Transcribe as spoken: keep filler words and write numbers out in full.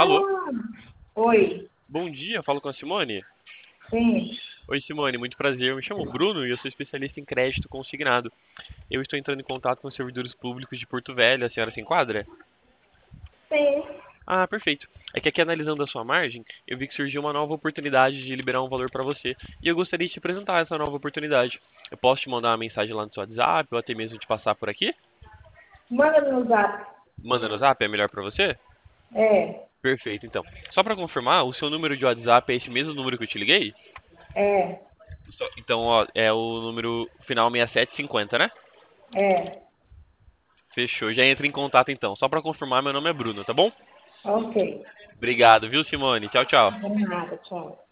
Alô? Oi, Bom dia, falo com a Simone. sim, Oi, Simone, muito prazer. Eu me chamo Bruno e eu sou especialista em crédito consignado. Eu estou entrando em contato com os servidores públicos de Porto Velho. A senhora se enquadra? sim. Ah, perfeito. É que aqui analisando a sua margem, eu vi que surgiu uma nova oportunidade de liberar um valor para você. E eu gostaria de te apresentar essa nova oportunidade. Eu posso te mandar uma mensagem lá no seu WhatsApp ou até mesmo te passar por aqui? Manda no zap. Manda no Zap, é melhor para você? É, Perfeito, então. Só para confirmar, o seu número de WhatsApp é esse mesmo número que eu te liguei? é, Só- Então, ó, é o número final sessenta e sete cinquenta, né? é. Fechou, já entra em contato então. Só pra confirmar, meu nome é Bruno, tá bom? Ok. Obrigado, viu, Simone? Tchau, tchau. De nada, tchau.